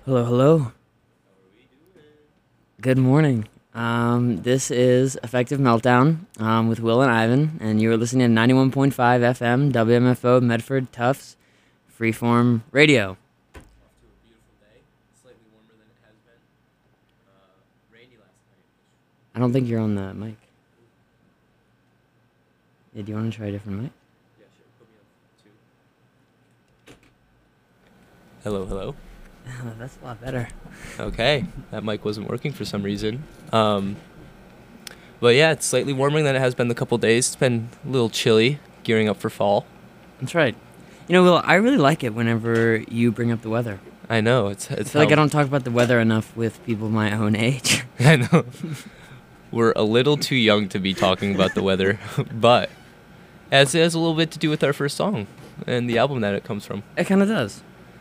Hello, hello. Good morning. This is Effective Meltdown with Will and Ivan, and you are listening to 91.5 FM WMFO Medford Tufts Freeform Radio. Off to a beautiful day, slightly warmer than it has been. Rainy last night. I don't think you're on the mic. Yeah, do you want to try a different mic? Yeah, sure. Put me on two. Hello, hello. That's a lot better. Okay, that mic wasn't working for some reason. But yeah, it's slightly warmer than it has been the couple days. It's been a little chilly, gearing up for fall. That's right. You know, Will, I really like it whenever you bring up the weather. I know it's. I feel like I don't talk about the weather enough with people my own age. I know. We're a little too young to be talking about the weather, but it has a little bit to do with our first song and the album that it comes from. It kind of does.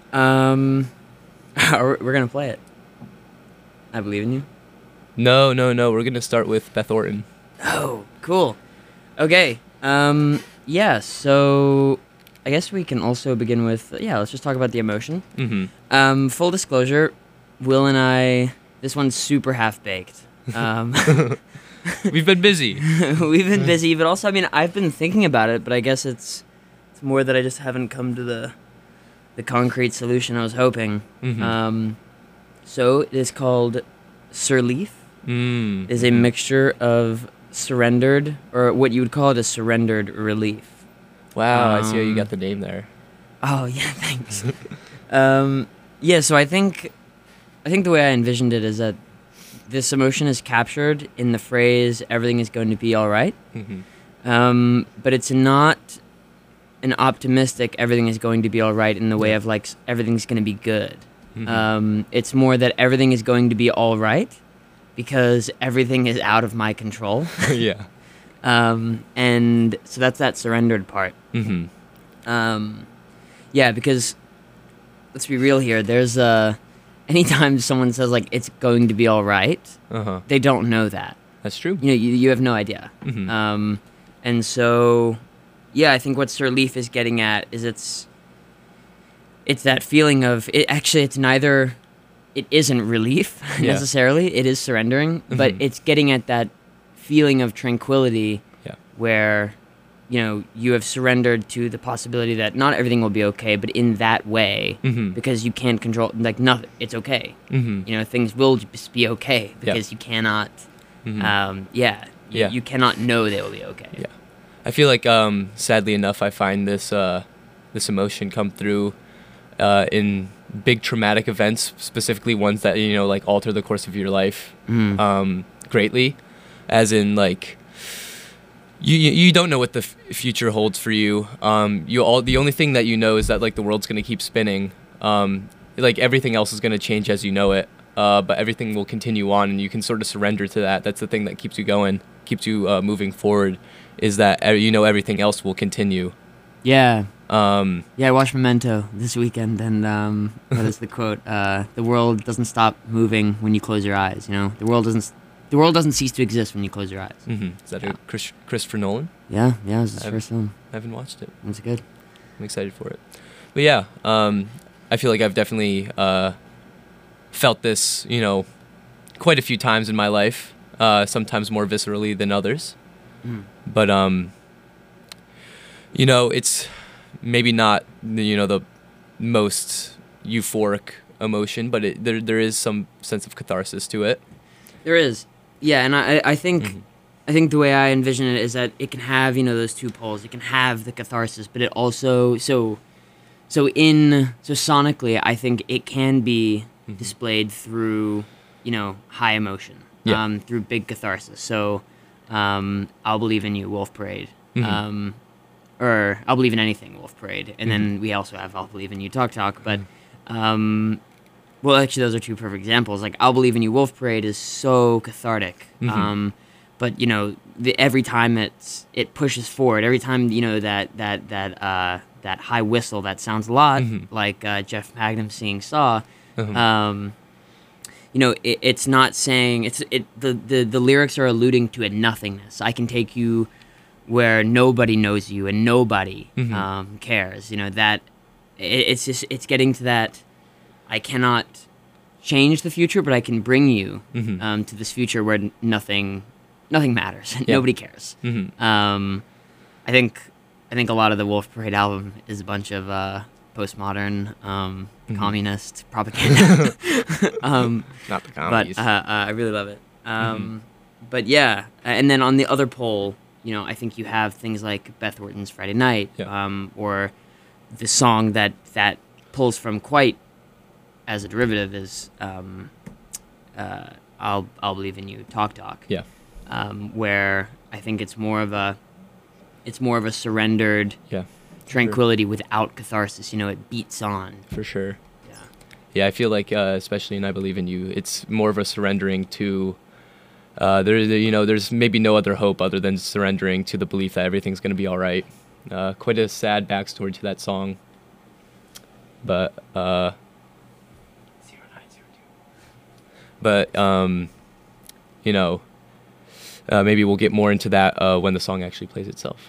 We're gonna play it. I Believe in You. No. We're gonna start with Beth Orton. Oh, cool. Okay. Yeah. So, I guess we can also begin with let's just talk about the emotion. Mm-hmm. Full disclosure, Will and I. This one's super half baked. We've been busy. We've been busy, but also, I mean, I've been thinking about it, but I guess it's more that I just haven't come to the concrete solution I was hoping. Mm-hmm. So it is called Surleaf. It is a mixture of surrendered, or what you would call it, a surrendered relief. Wow, I see how you got the name there. Oh yeah, thanks. Yeah, so I think the way I envisioned it is that this emotion is captured in the phrase "everything is going to be all right," but it's not an optimistic everything is going to be all right in the way of like everything's going to be good. It's more that everything is going to be all right because everything is out of my control. Yeah. And so that's that surrendered part. Yeah, because let's be real here. There's anytime someone says like it's going to be all right, they don't know that. That's true. You know, you have no idea. And so, yeah, I think what Surleaf is getting at is it's that feeling of it. Actually, it's neither. It isn't relief necessarily. It is surrendering, but it's getting at that feeling of tranquility, where you know you have surrendered to the possibility that not everything will be okay, but in that way, because you can't control like nothing. It's okay. You know, things will just be okay because you cannot. You cannot know they will be okay. Yeah, I feel like sadly enough, I find this this emotion come through in big traumatic events, specifically ones that like alter the course of your life greatly, as in like you don't know what the future holds for you. The only thing that you know is that like the world's gonna keep spinning. Like everything else is gonna change as you know it, but everything will continue on, and you can sort of surrender to that. That's the thing that keeps you going, keeps you moving forward. Is that everything else will continue. Yeah. I watched Memento this weekend, and what is the quote? The world doesn't stop moving when you close your eyes. You know, the world doesn't cease to exist when you close your eyes. Is that a Christopher Nolan? Yeah, it was his first film. I haven't watched it. It's good. I'm excited for it. But yeah, I feel like I've definitely felt this, quite a few times in my life. Sometimes more viscerally than others. But it's maybe not the most euphoric emotion, but there is some sense of catharsis to it. There is, yeah, and I think the way I envision it is that it can have those two poles. It can have the catharsis, but it also so sonically, I think it can be displayed through high emotion, through big catharsis. So. I'll Believe in You, Wolf Parade. Or I'll Believe in Anything, Wolf Parade. And then we also have I'll Believe in You, Talk Talk. But, well, actually, those are two perfect examples. Like, I'll Believe in You, Wolf Parade is so cathartic. But, every time it pushes forward, every time, that high whistle that sounds a lot like Jeff Magnum singing Saw, it's not saying the lyrics are alluding to a nothingness. I can take you where nobody knows you and nobody cares. That it's getting to that. I cannot change the future, but I can bring you Mm-hmm. to this future where nothing matters. Yeah. Nobody cares. Mm-hmm. I think a lot of the Wolf Parade album is a bunch of postmodern communist propaganda. Not the But comedies. I really love it. But yeah, and then on the other pole, I think you have things like Beth Orton's Friday Night, Yeah. or the song that pulls from quite as a derivative is I'll Believe in You, Talk Talk. Yeah. Where I think it's more of a surrendered Yeah. tranquility without catharsis. It beats on. For sure. Yeah. Yeah, I feel like, especially in I Believe in You, it's more of a surrendering to, there's maybe no other hope other than surrendering to the belief that everything's going to be all right. Quite a sad backstory to that song. But, 0902. Maybe we'll get more into that when the song actually plays itself.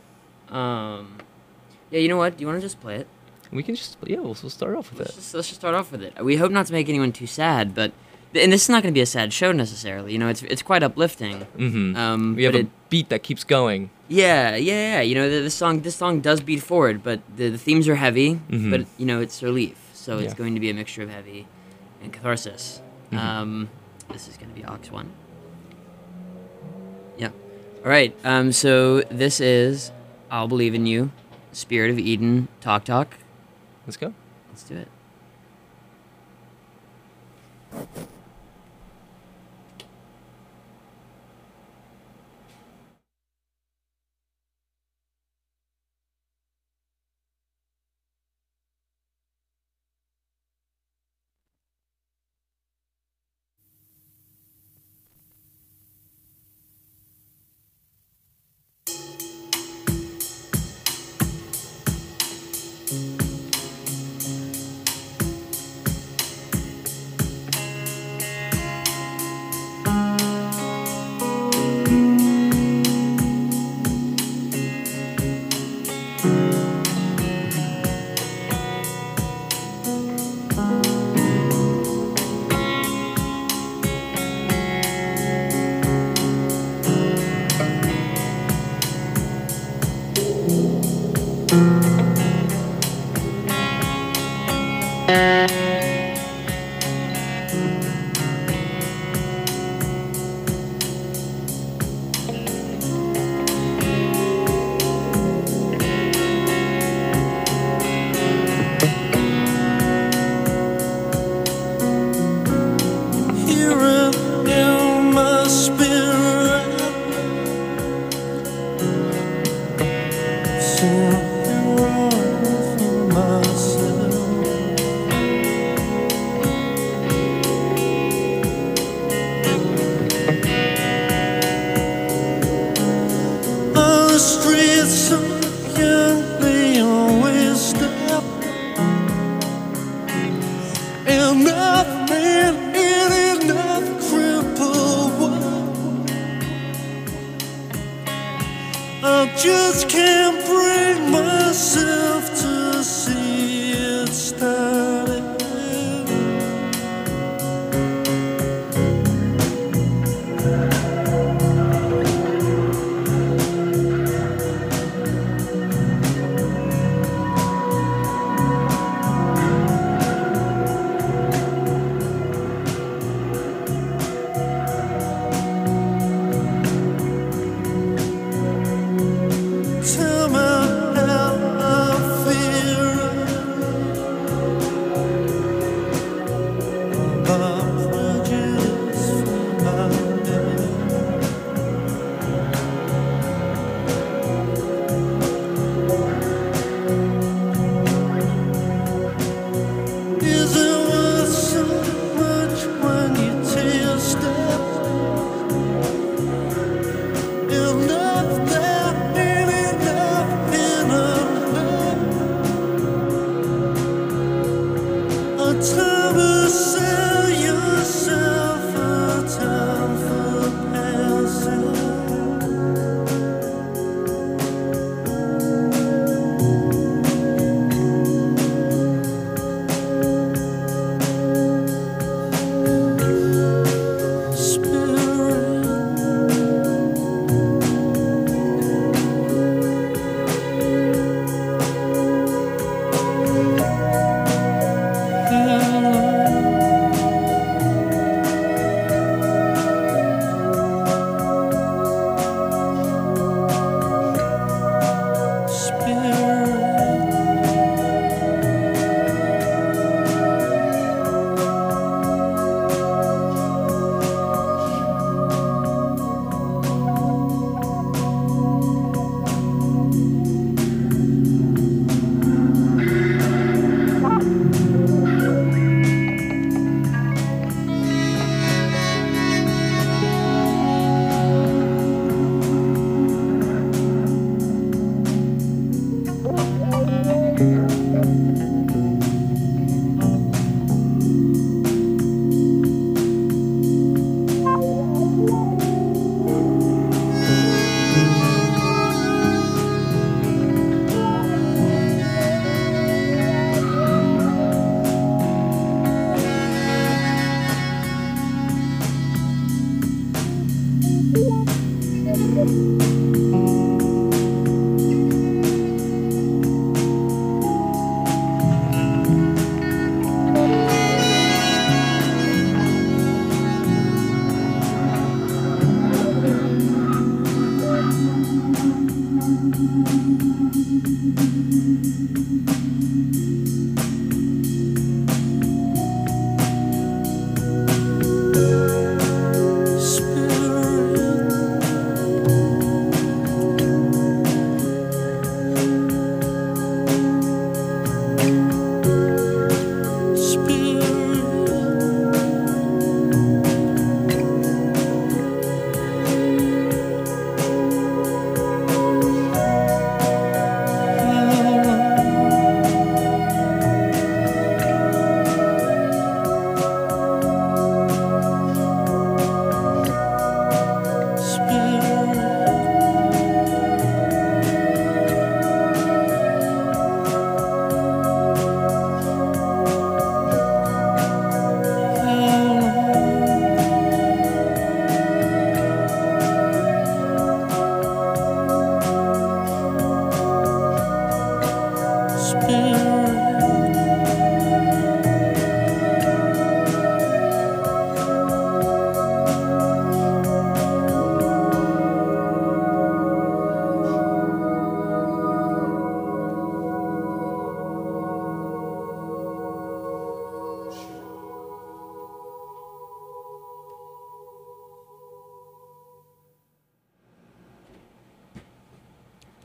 Yeah, you know what? Do you want to just play it? We can just, we'll start off with it. Let's just start off with it. We hope not to make anyone too sad, but and this is not going to be a sad show necessarily. It's quite uplifting. Mm-hmm. We have a beat that keeps going. Yeah. This song does beat forward, but the themes are heavy, Mhm. but it's relief. So it's Yeah. going to be a mixture of heavy and catharsis. Mhm. This is going to be Aux 1. Yeah. All right. So this is I'll Believe in You, Spirit of Eden, Talk Talk. Let's go. Let's do it.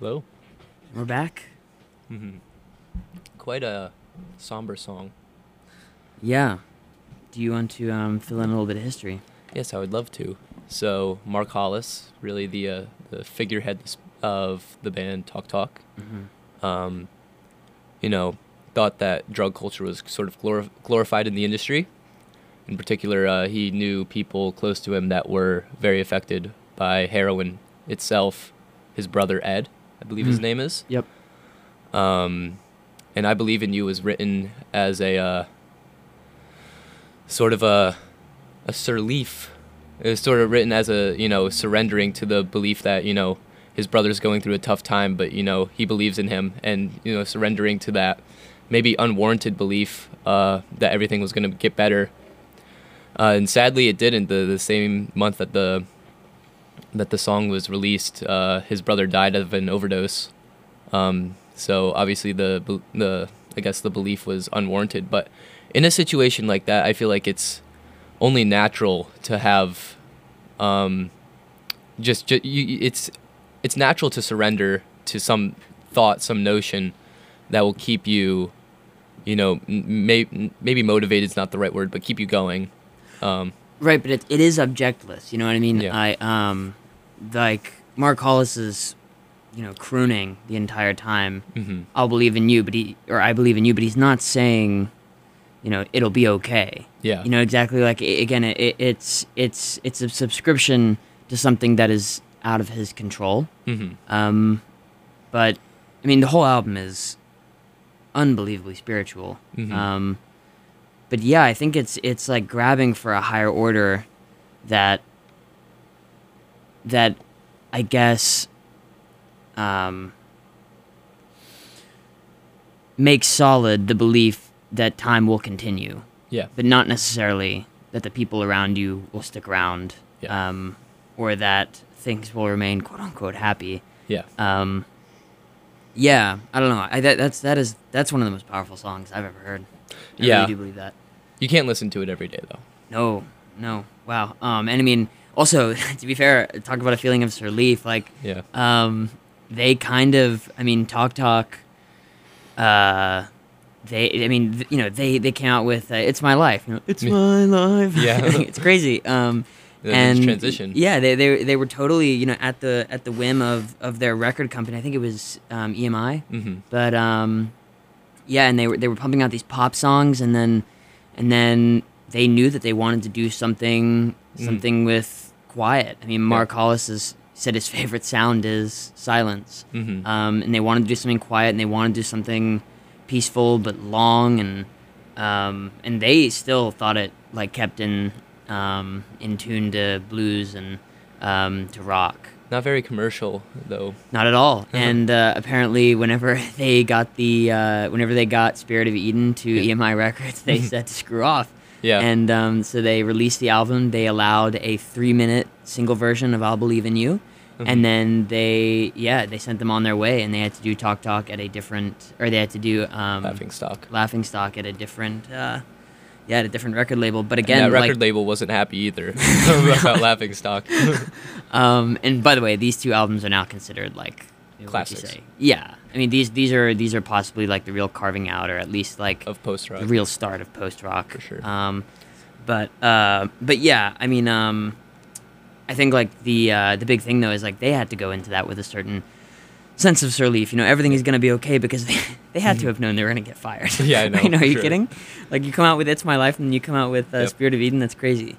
Hello. We're back. Quite a somber song. Yeah. Do you want to fill in a little bit of history? Yes, I would love to. So Mark Hollis, really the figurehead of the band Talk Talk, thought that drug culture was sort of glorified in the industry. In particular, he knew people close to him that were very affected by heroin itself. His brother Ed, I believe his name is. Yep. And I Believe in You was written as a sort of a surleaf. It was sort of written as a, surrendering to the belief that, his brother's going through a tough time, but, he believes in him, and, surrendering to that maybe unwarranted belief that everything was going to get better. And sadly, it didn't. The same month that the song was released, his brother died of an overdose. So obviously the I guess the belief was unwarranted. But in a situation like that, I feel like it's only natural to have, it's natural to surrender to some thought, some notion that will keep you, maybe motivated is not the right word, but keep you going. Right, but it is objectless. You know what I mean? Yeah. Like Mark Hollis is, crooning the entire time. Mm-hmm. I believe in you, but he's not saying, it'll be okay. Yeah. Exactly. Like again, it's a subscription to something that is out of his control. Mm-hmm. But I mean, the whole album is unbelievably spiritual. Mm-hmm. But yeah, I think it's like grabbing for a higher order that I guess makes solid the belief that time will continue. Yeah. But not necessarily that the people around you will stick around. Yeah. Or that things will remain quote unquote happy. Yeah. Yeah, I don't know. That's one of the most powerful songs I've ever heard. I really do believe that. You can't listen to it every day, though. No. Wow. And I mean, also, to be fair, talk about a feeling of relief. Like, Yeah. they kind of, I mean, Talk Talk, they came out with "It's My Life." It's my life. Yeah. It's crazy. And transition. Yeah, they were totally at the whim of their record company. I think it was EMI. Mm-hmm. But yeah, and they were pumping out these pop songs, and then they knew that they wanted to do something with quiet. I mean, Mark Hollis said his favorite sound is silence. Mm-hmm. And they wanted to do something quiet, and they wanted to do something peaceful but long, and they still thought it like kept in tune to blues and to rock. Not very commercial, though. Not at all. And apparently, whenever they got Spirit of Eden to EMI Records, they said to screw off. Yeah. And so they released the album. They allowed a 3-minute single version of "I'll Believe in You," and then they sent them on their way, and they had to do Talk Talk at a different, or they had to do Laughing Stock at a different. At a different record label, but again, and that record label wasn't happy either about Laughing Stock. And by the way, these two albums are now considered like classics. Yeah, I mean these are possibly like the real carving out, or at least like of post rock, the real start of post rock for sure. But yeah, I mean, I think like the big thing though is like they had to go into that with a certain sense of relief. Everything is going to be okay because they had to have known they were going to get fired. Yeah, I know. Are you kidding? Like, you come out with "It's My Life" and you come out with "Spirit of Eden." That's crazy.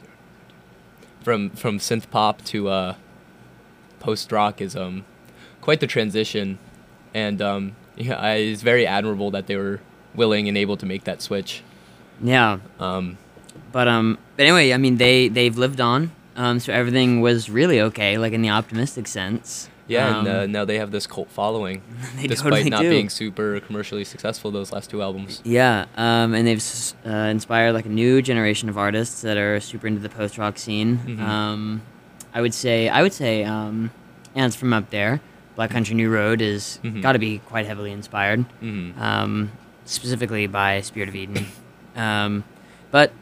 From synth pop to post rock is quite the transition, and it's very admirable that they were willing and able to make that switch. Yeah. But anyway, I mean they've lived on. So everything was really okay, like in the optimistic sense. Yeah, and now they have this cult following, despite totally not do. being super commercially successful those last two albums. Yeah, and they've inspired like a new generation of artists that are super into the post-rock scene. Mm-hmm. I would say, Ants from Up There, Black Country New Road is got to be quite heavily inspired, specifically by Spirit of Eden. But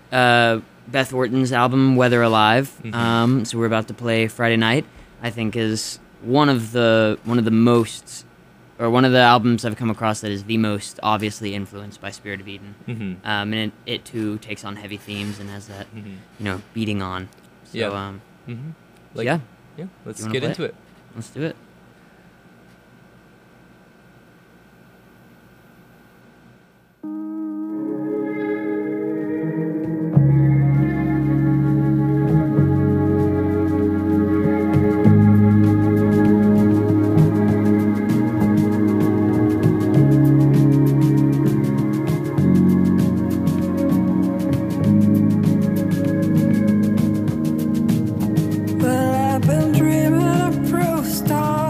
Beth Orton's album Weather Alive, so we're about to play Friday night, I think is one of the most, or one of the albums I've come across that is the most obviously influenced by Spirit of Eden. Mm-hmm. And it too takes on heavy themes and has that, beating on. So, Yeah. Like, yeah. Yeah. Let's You wanna get play into it. Let's do it. Well, I've been dreaming of proof stars.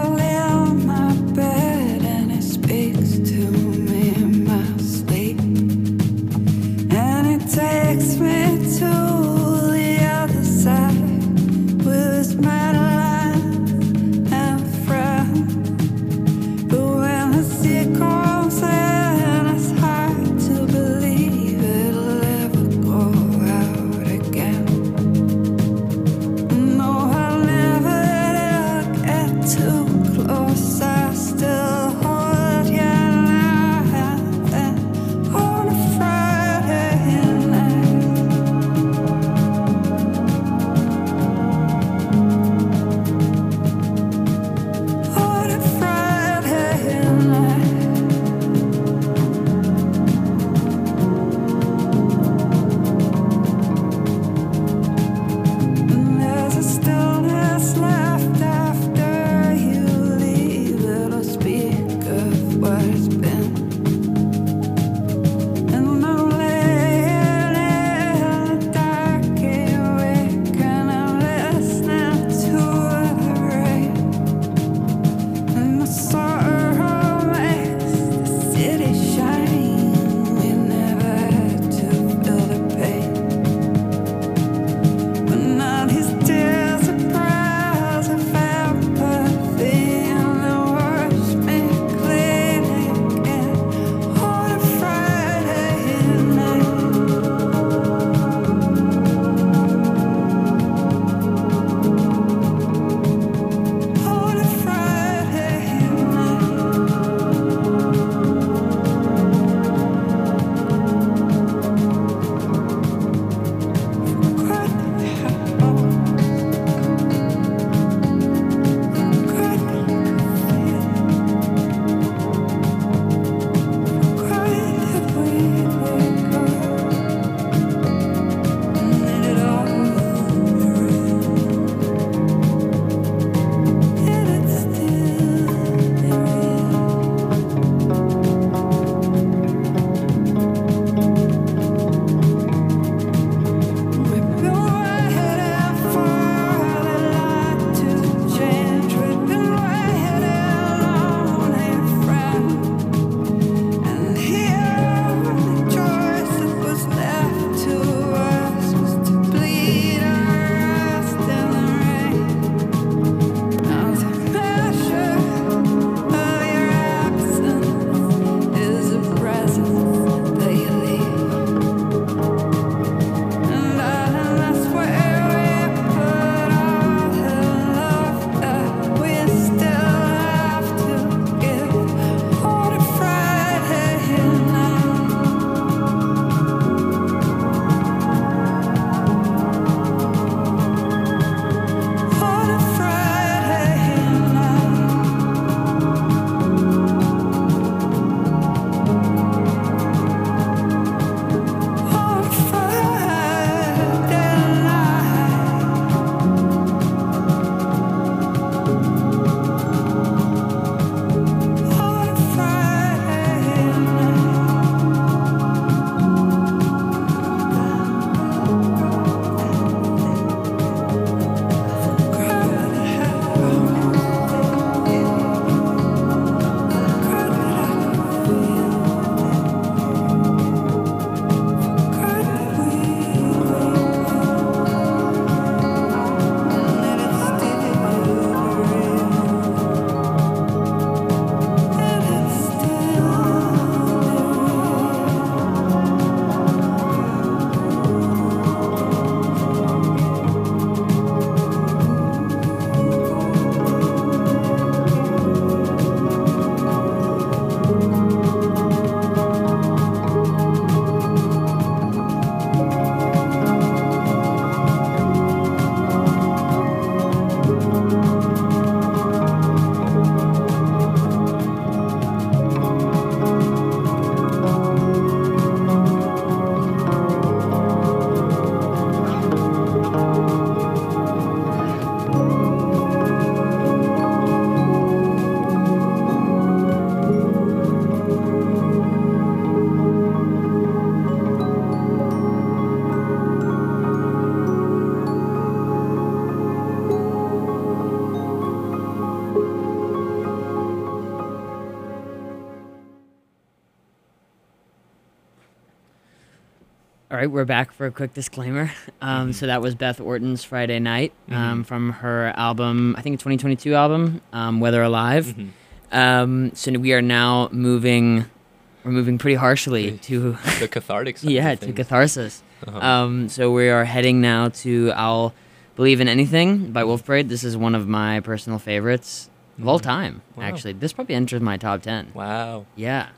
right, we're back for a quick disclaimer. So that was Beth Orton's Friday Night from her album, I think a 2022 album, Whether Alive. So we are now moving pretty harshly to the cathartic side. Yeah, to catharsis. So we are heading now to I'll Believe in Anything by Wolf Parade. This is one of my personal favorites of all time, actually. This probably enters my top 10. Wow. Yeah.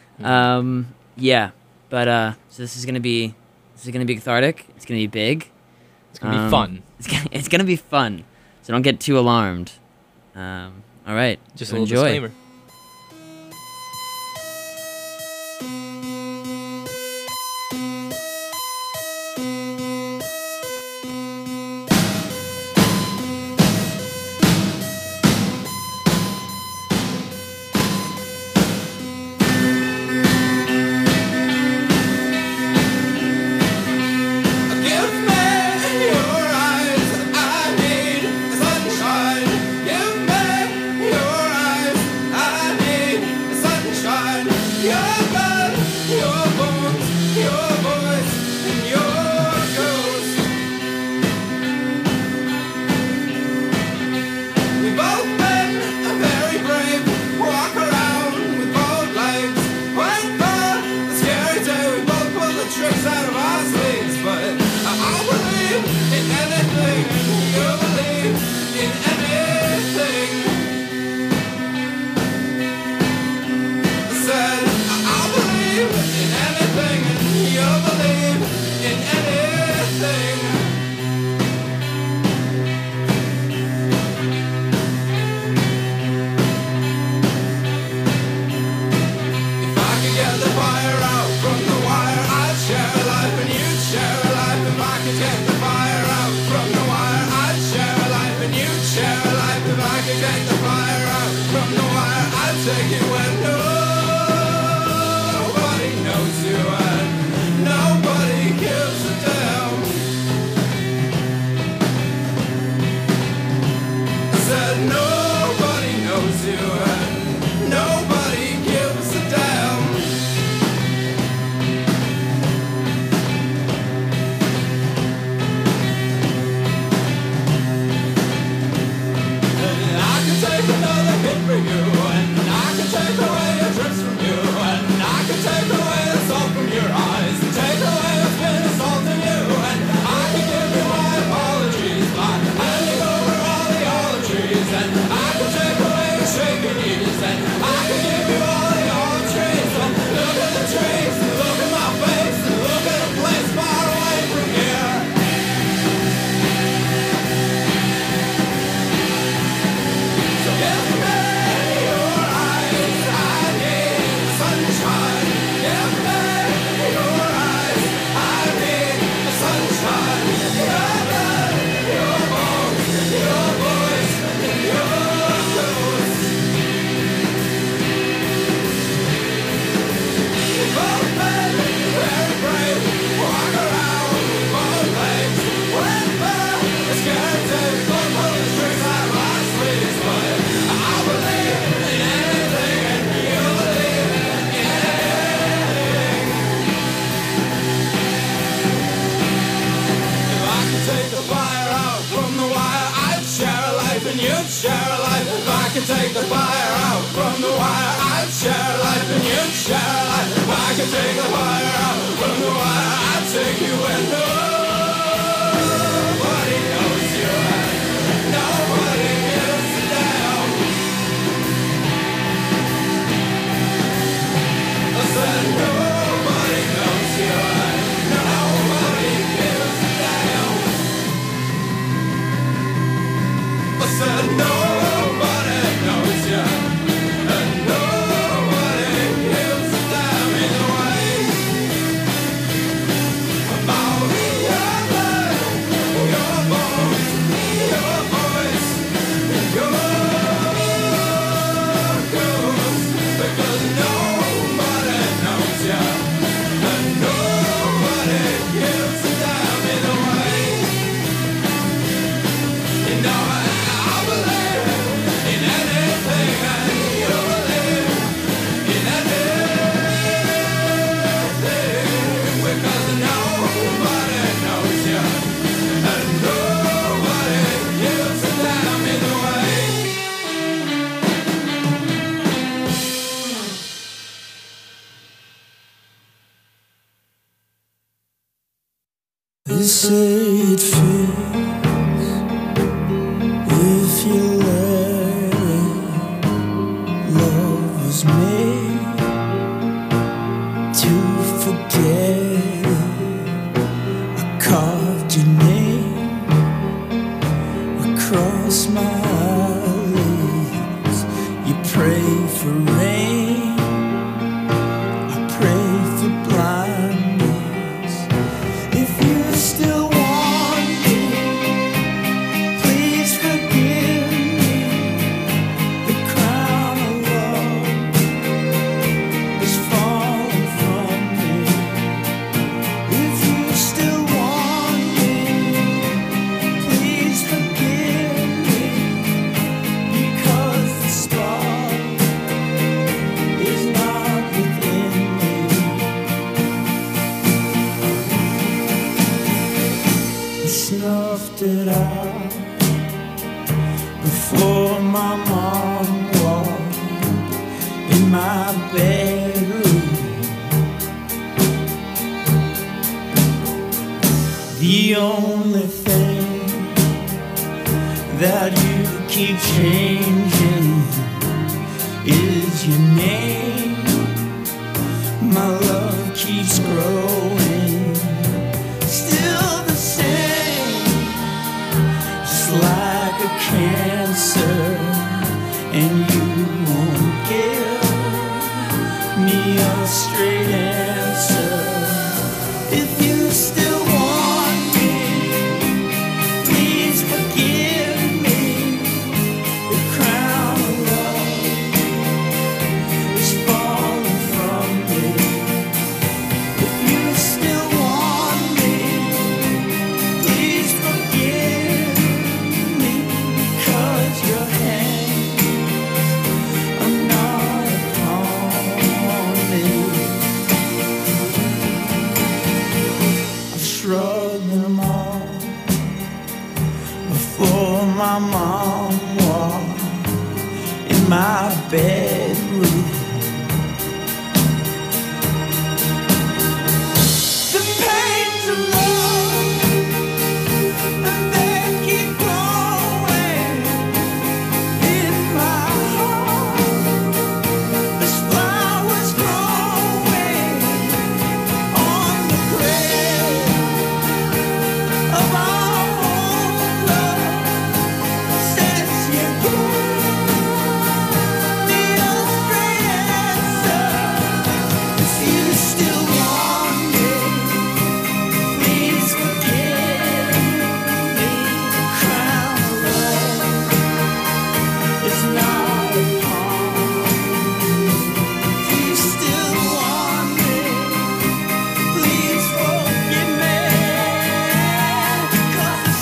Yeah. But so this is gonna be cathartic. It's gonna be big. It's gonna be fun. It's gonna be fun. So don't get too alarmed. All right. Just so a little enjoy. disclaimer. About it feels if you let it. Love was made to forget it. I carved your name across my eyelids. You pray for rain, I pray for blindness. If you still want me, please forgive me. The crown of love is falling from me. If you still want me, please forgive me. Because the spark is not within me. I snuffed it out before my mom walked in my bedroom. The only thing that you keep changing is your name. My love keeps growing, still the same, just like a cancer. And you won't give me a straight answer. If you still want me, please forgive me. The crown of love is falling from me. If you still want me, please forgive me. Because your hands are not upon me. I've shrugged them off before my mom walked in my bedroom. The pains of love, and they keep growing in my heart. There's flowers growing on the grave of our old love. Since you gave me a straight answer, if you still want me, please forgive me. Crown of love is not upon me. If you still want me, please forgive me. 'Cause the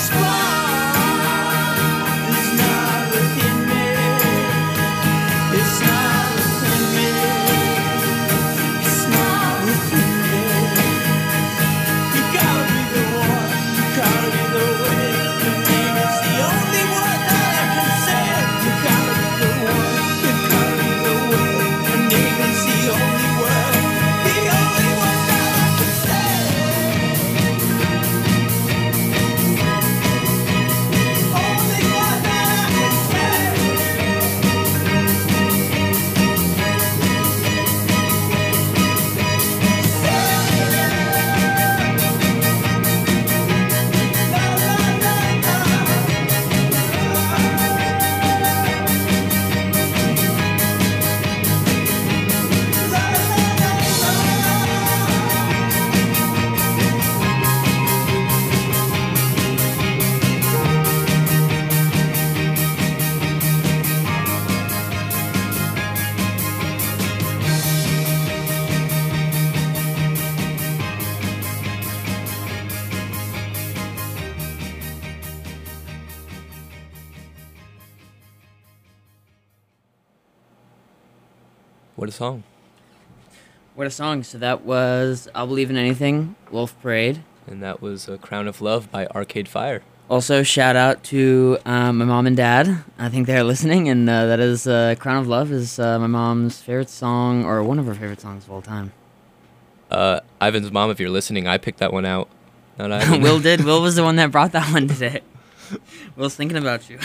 spark is not within me. It's not within me. It's not within me. You gotta be the one. You gotta be the way. Your name is the only one that I can say. You gotta be the one. You gotta be the way. Your name is the only word. The only one that I can say. Only one that I can say. What a song. What a song. So that was I'll Believe in Anything, Wolf Parade. And that was Crown of Love by Arcade Fire. Also, shout out to my mom and dad. I think they're listening, and that is Crown of Love is my mom's favorite song, or one of her favorite songs of all time. Ivan's mom, if you're listening, I picked that one out. Not I. Will did. Will was the one that brought that one today. Will's thinking about you.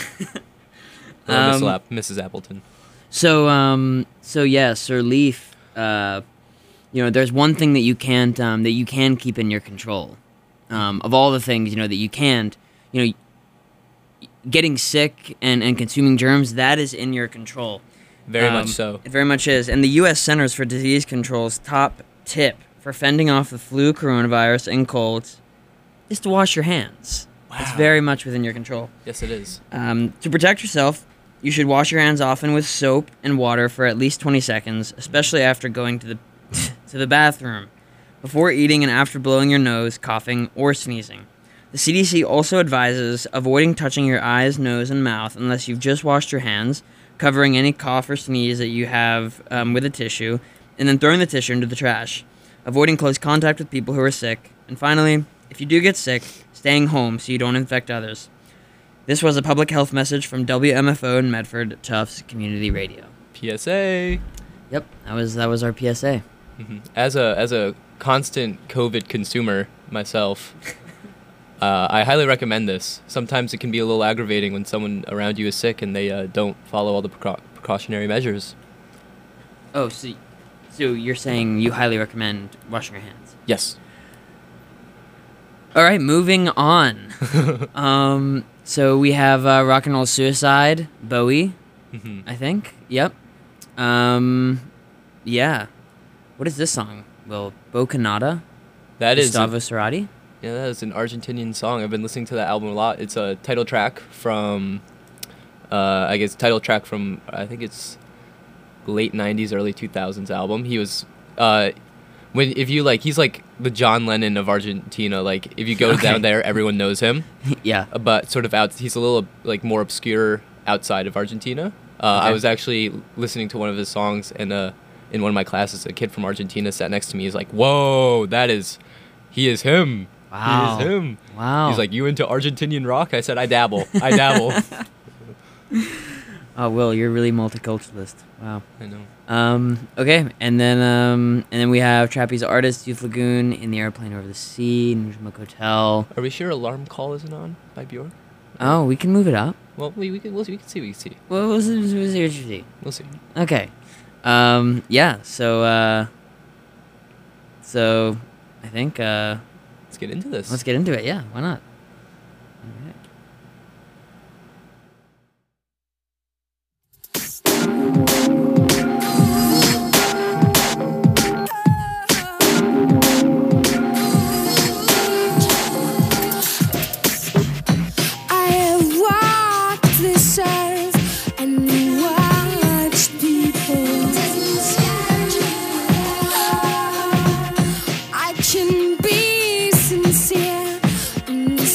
Mrs. Appleton. So yeah, Sir Leaf. There's one thing that you can keep in your control. Of all the things that you can't, getting sick and consuming germs, that is in your control. Very much so. It very much is. And the U.S. Centers for Disease Control's top tip for fending off the flu, coronavirus, and colds is to wash your hands. Wow. It's very much within your control. Yes, it is. To protect yourself, you should wash your hands often with soap and water for at least 20 seconds, especially after going to the to the bathroom, before eating and after blowing your nose, coughing, or sneezing. The CDC also advises avoiding touching your eyes, nose, and mouth unless you've just washed your hands, covering any cough or sneeze that you have with a tissue, and then throwing the tissue into the trash. Avoiding close contact with people who are sick. And finally, if you do get sick, staying home so you don't infect others. This was a public health message from WMFO and Medford Tufts Community Radio. PSA. Yep, that was our PSA. Mm-hmm. As a constant COVID consumer myself, I highly recommend this. Sometimes it can be a little aggravating when someone around you is sick and they don't follow all the precautionary measures. Oh, so you're saying you highly recommend washing your hands? Yes. All right, moving on. So we have Rock and Roll Suicide, Bowie, I think. Yep. Yeah. What is this song? Well, Bocanada? That is Gustavo Cerati? Yeah, that is an Argentinian song. I've been listening to that album a lot. It's a title track from, I think it's late 90s, early 2000s album. He was, he's like the John Lennon of Argentina. Like, if you go down there, everyone knows him. Yeah. But sort of he's a little, like, more obscure outside of Argentina. I was actually listening to one of his songs, and in one of my classes, a kid from Argentina sat next to me. He's like, "Whoa, he is him." Wow. He is him. Wow. He's like, "You into Argentinian rock?" I said, I dabble. Oh, Will, you're really multiculturalist. Wow. I know. Okay, and then we have Trapeze Artist, Youth Lagoon, In the Airplane Over the Sea, Nujmak Hotel. Are we sure Alarm Call isn't on by Bjork? Oh, we can move it up. Well, we can see. Well, we'll see. We'll see. Okay. Yeah, so I think, Let's get into this. let's get into it. Yeah, why not? All right. I have walked this earth and watched people. I can be sincere and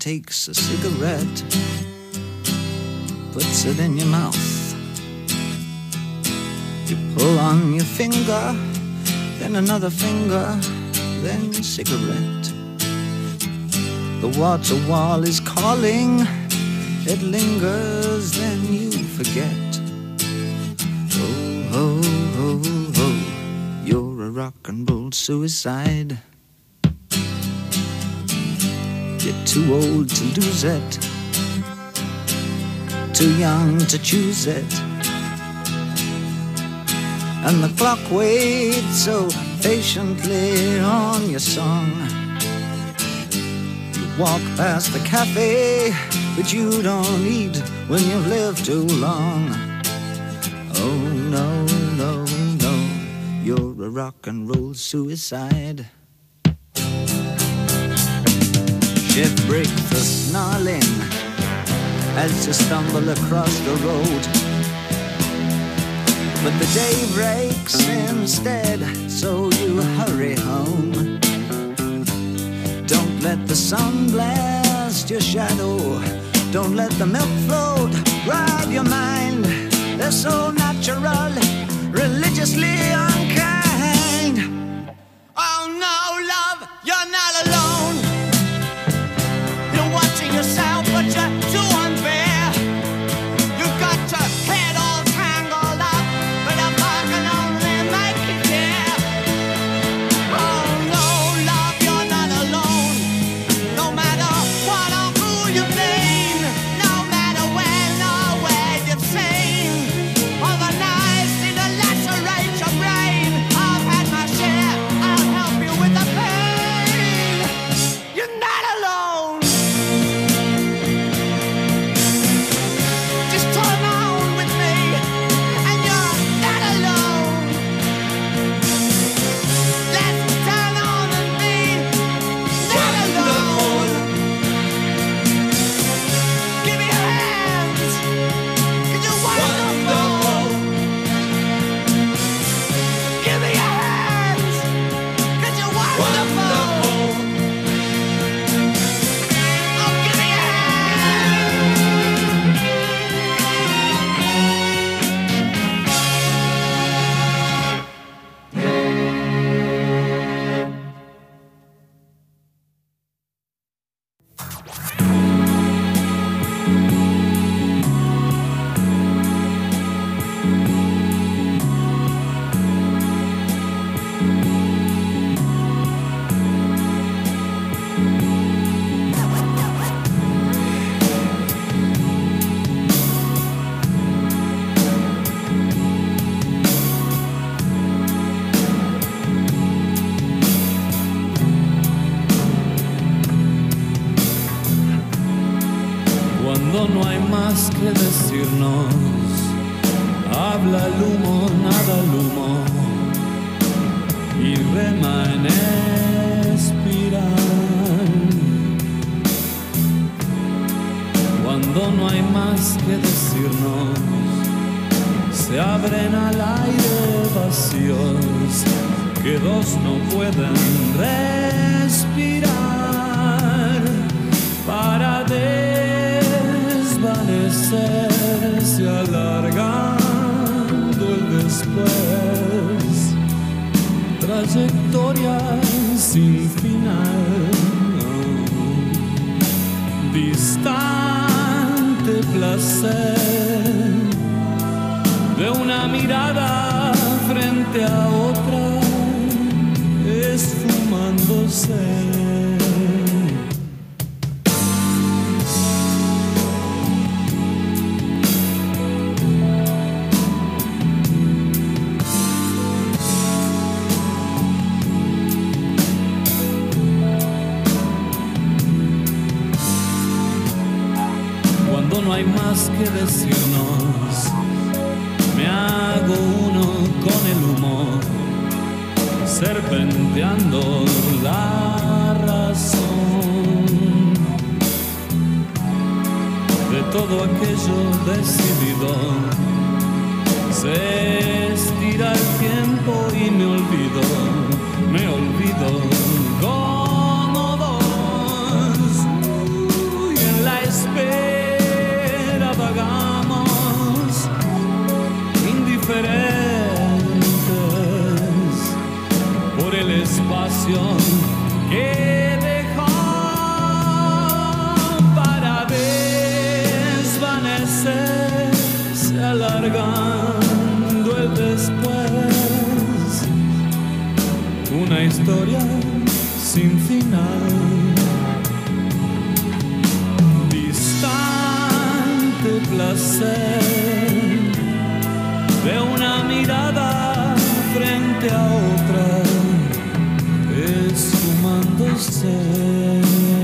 takes a cigarette, puts it in your mouth. You pull on your finger, then another finger, then cigarette. The water wall is calling, it lingers, then you forget. Oh, oh, oh, oh, you're a rock and roll suicide. You're too old to lose it, too young to choose it. And the clock waits so patiently on your song. You walk past the cafe, but you don't eat when you've lived too long. Oh no, no, no, you're a rock and roll suicide. Shift breaks are snarling as you stumble across the road. But the day breaks instead, so you hurry home. Don't let the sun blast your shadow. Don't let the milk float rob your mind. They're so natural, religiously unkind. Oh no, love, you're not alone. You're watching yourself, but you're too unfair. You've got your head all tangled up, but a bar can only make you care. Oh no, love, you're not alone. No matter what or who you've been, no matter when or where you've seen, all the knives seem to lacerate your brain. I've had my share, I'll help you with the pain. You're not alone. Just turn on with me, and you're not alone. Let's turn on and be not alone. Give me your hands, 'cause you're wonderful. Give me your hands, 'cause you're wonderful. Oh, give me your hands. Cuando no hay más que decirnos, habla el humo, nada el humo, y rema en espiral. Cuando no hay más que decirnos, se abren al aire vacíos que dos no pueden respirar para desvanecerse alargando el después. Trayectoria sin final, distante placer de una mirada frente a otra, esfumándose. Cuando no hay más que decirnos, me hago uno con el humo, serpenteando la razón de todo aquello decidido. Se estira el tiempo y me olvido como dos. placer de una mirada frente a otra, esfumándose.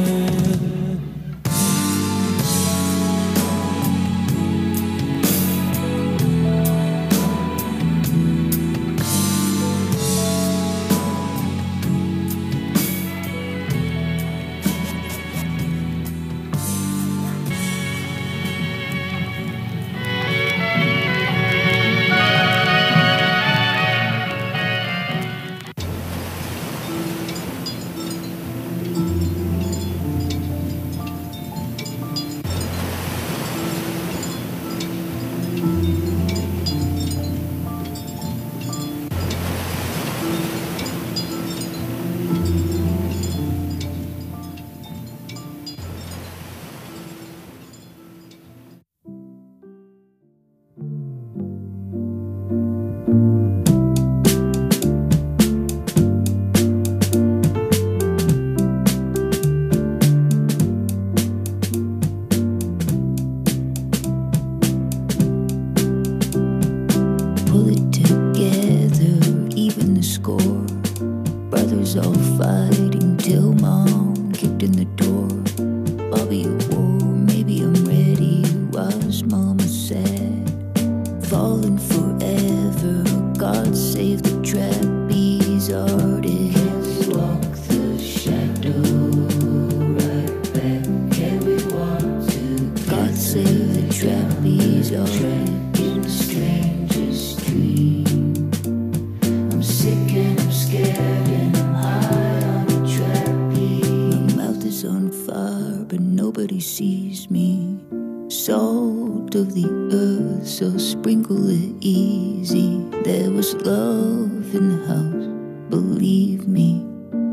Pull it together, even the score. Brothers all fighting till mom kicked in the door. Bobby at war, maybe I'm ready, was mama said. Falling forever, God save the trapeze artist. Walk the shadow right back, can we walk to God save the trapeze artist. In the strangest dream, I'm sick and I'm scared and I'm high on a trapeze. My mouth is on fire but nobody sees me. Salt of the earth, so sprinkle it easy. There was love in the house, believe me.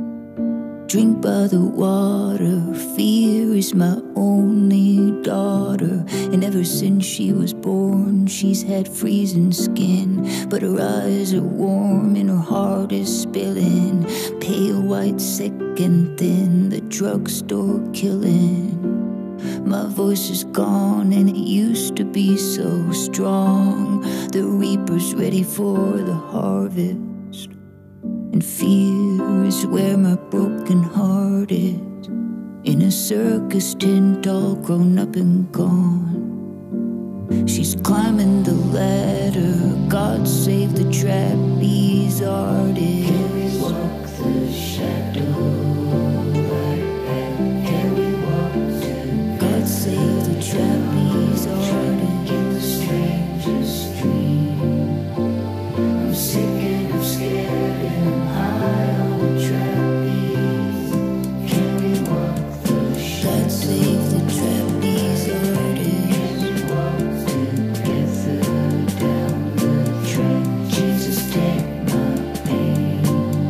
Drink by the water, fear is my only daughter. And ever since she was born, she's had freezing skin. But her eyes are warm and her heart is spilling. Pale white, sick and thin, the drugstore killing. My voice is gone and it used to be so strong. The reaper's ready for the harvest. And fear is where my broken heart is. In a circus tent all grown up and gone. She's climbing the ladder, God save the trapeze artist. Can we walk the shadow right back? Can we walk to God save the trapeze artist? In the strangest dream, I'm sick and I'm scared and I'm high on a trapeze. Can we walk the shadow? God save the trapeze artist. Can we walk together down the track? Jesus, take my pain.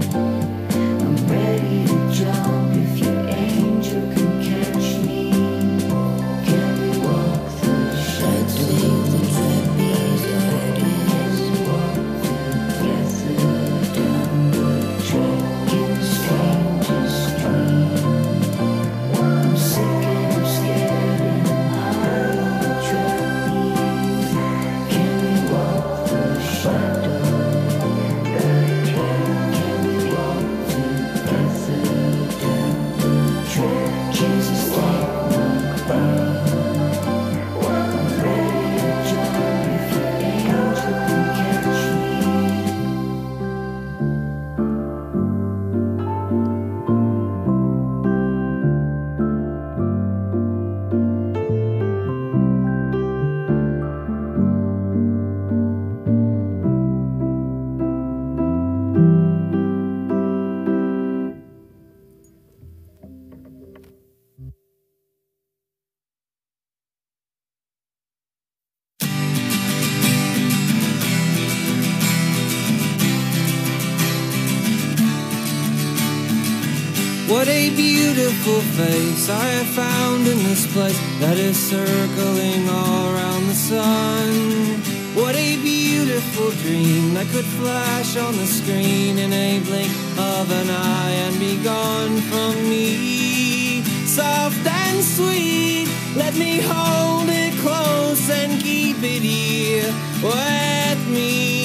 I'm ready to jump if your angel can catch me. Can we walk the shadow? God save the trapeze artist. Walk together down the track in the strangest dream. I'm sick and I'm scared and I'm high on the trapeze. Can we walk the shadow? Can we walk together down the track? Jesus, take my pain. I'm ready to jump if your angel can catch me. What a beautiful face I have found in this place that is circling all around the sun. What a beautiful dream that could flash on the screen in a blink of an eye and be gone from me. Soft and sweet, let me hold it close arms and keep it here with me.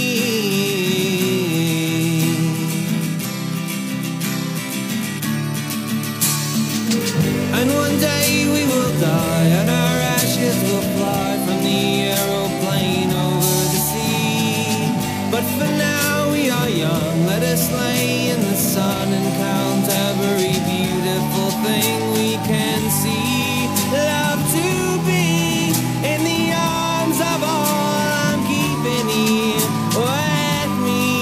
And one day we will die, and our ashes will fly from the aeroplane over the sea. But for now we are young, let us lay in the sun and count every beautiful thing we can see. Love to be in the arms of all I'm keeping here with me.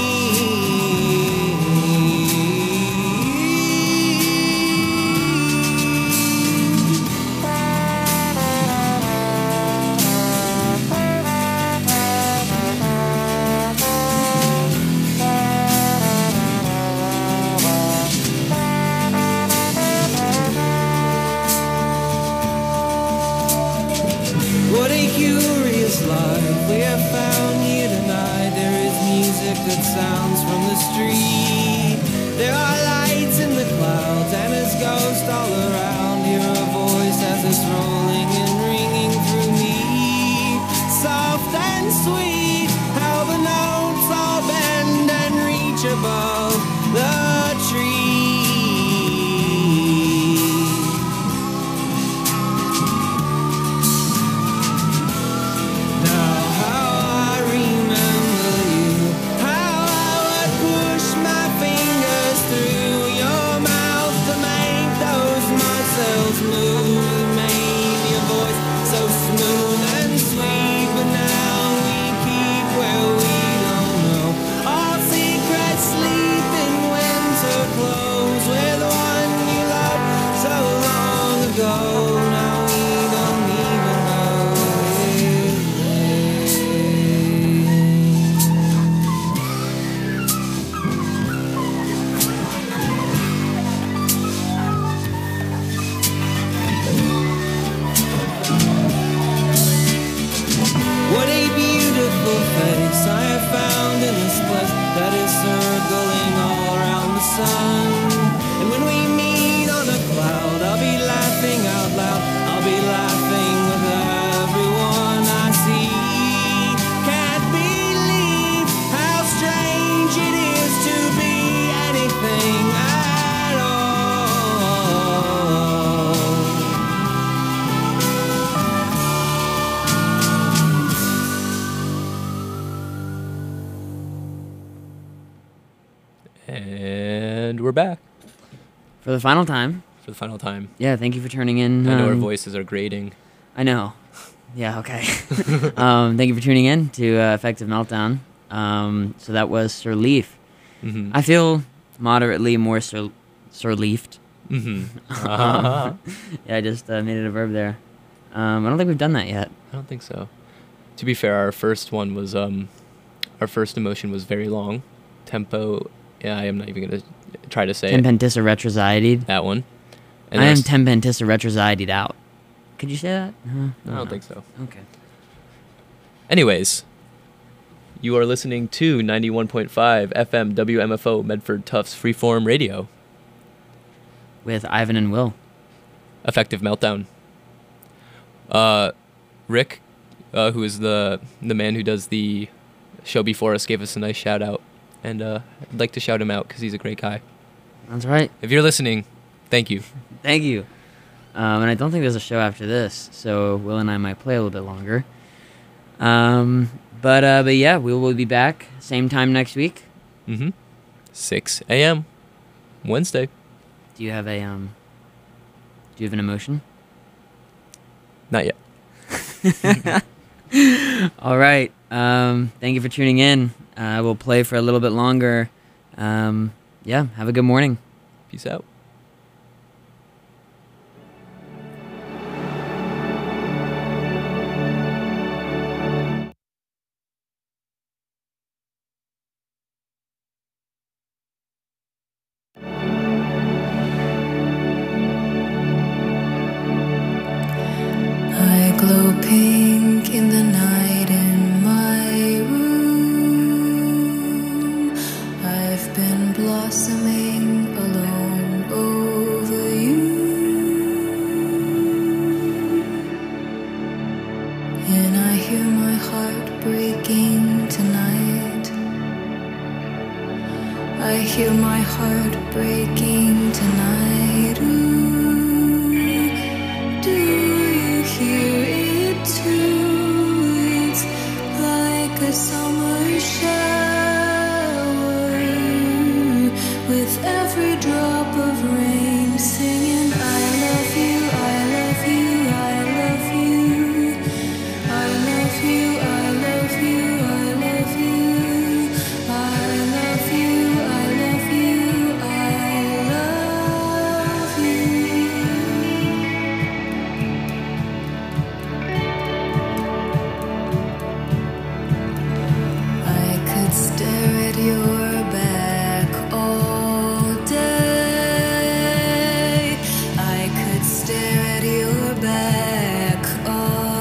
What a curious life we have found here tonight. There is music that sounds from the street. There are lights in the clouds and there's ghosts all around. Hear a voice as it's rolling and ringing through me. Soft and sweet, how the notes all bend and reach above the tree. Now how I remember you, how I would push my fingers through your mouth to make those muscles move. You made your voice so smooth and sweet, but now we keep where we don't know. All secrets sleep in winter clothes with one you loved so long ago. Now we don't even know it. What a beautiful face I have found in this place that is circling all around the sun. And when we meet on a cloud, I'll be laughing out loud. I'll be laughing with everyone I see. Can't believe how strange it is to be anything at all. And we're back For the final time. for the final time. Yeah, thank you for turning in. I know our voices are grating. I know. Yeah, okay. Thank you for tuning in to Effective Meltdown. So that was Sir Leaf. Mm-hmm. I feel moderately more Sir Leafed. Mm-hmm. Yeah, I just made it a verb there. I don't think we've done that yet. I don't think so. To be fair, our first one was our first emotion was very long. Tempo. Yeah, I am not even gonna try to say it. Tempentissa retrosidied. That one. I am tempentissa retrosidied out. Could you say that? I don't think so. Okay. Anyways, you are listening to 91.5 FM WMFO Medford Tufts Freeform Radio. With Ivan and Will. Effective Meltdown. Rick, who is the man who does the show before us, gave us a nice shout out, and I'd like to shout him out because he's a great guy. That's right. If you're listening, thank you. Thank you. And I don't think there's a show after this, so Will and I might play a little bit longer. But yeah, we will be back same time next week. 6 a.m. Wednesday. Do you have an emotion? Not yet. All right. Thank you for tuning in. We'll play for a little bit longer. Yeah, have a good morning. Peace out. I glow pink in the night in my room. I've been blossoming alone over you. And I hear my heart breaking tonight. I hear my heart breaking tonight. Ooh.